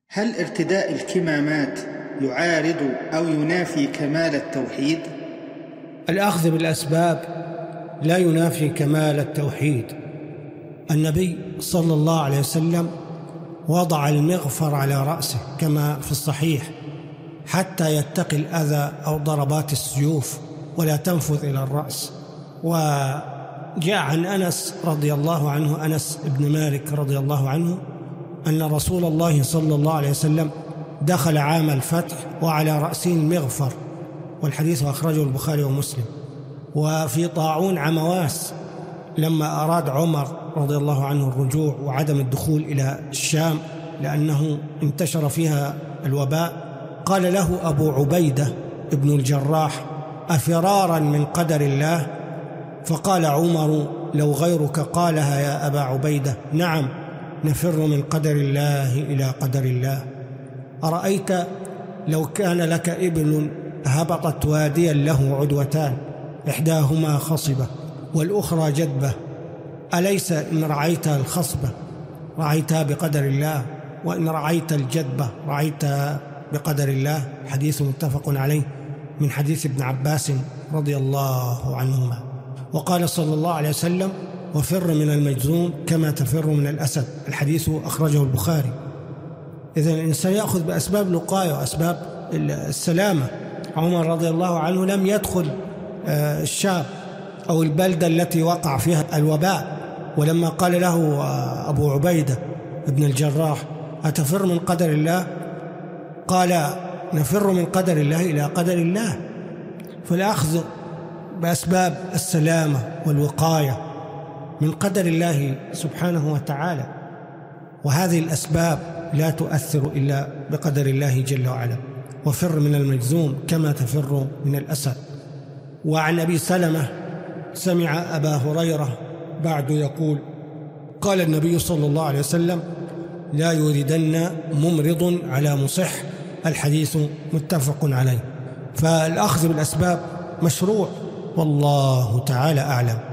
هل ارتداء الكمامات يعارض أو ينافي كمال التوحيد؟ الأخذ بالأسباب لا ينافي كمال التوحيد. النبي صلى الله عليه وسلم وضع المغفر على رأسه كما في الصحيح حتى يتقي الأذى أو ضربات السيوف ولا تنفذ إلى الرأس. وجاء عن أنس رضي الله عنه، أنس بن مالك رضي الله عنه، أن رسول الله صلى الله عليه وسلم دخل عام الفتح وعلى رأسه المغفر، والحديث أخرجه البخاري ومسلم. وفي طاعون عمواس لما أراد عمر رضي الله عنه الرجوع وعدم الدخول إلى الشام لأنه انتشر فيها الوباء، قال له أبو عبيدة ابن الجراح: أفرارا من قدر الله؟ فقال عمر: لو غيرك قالها يا أبا عبيدة: نعم، نفر من قدر الله إلى قدر الله. أرأيت لو كان لك ابن هبطت واديا له عدوتان، إحداهما خصبة والأخرى جدبة، أليس إن رعيت الخصبة رعيتها بقدر الله، وإن رعيت الجدبة رعيتها بقدر الله؟ حديث متفق عليه من حديث ابن عباس رضي الله عنهما. وقال صلى الله عليه وسلم: وفر من المجذوم كما تفر من الأسد. الحديث أخرجه البخاري. إذن الإنسان يأخذ بأسباب الوقاية وأسباب السلامة. عمر رضي الله عنه لم يدخل الشام أو البلدة التي وقع فيها الوباء، ولما قال له أبو عبيدة ابن الجراح: أتفر من قدر الله؟ قال: نفر من قدر الله إلى قدر الله. فالأخذ بأسباب السلامة والوقاية من قدر الله سبحانه وتعالى، وهذه الأسباب لا تؤثر إلا بقدر الله جل وعلا. وفر من المجذوم كما تفر من الأسد. وعن أبي سلمة سمع أبا هريرة بعد يقول: قال النبي صلى الله عليه وسلم: لا يوردن ممرض على مصح. الحديث متفق عليه. فالأخذ بالأسباب مشروع، والله تعالى أعلم.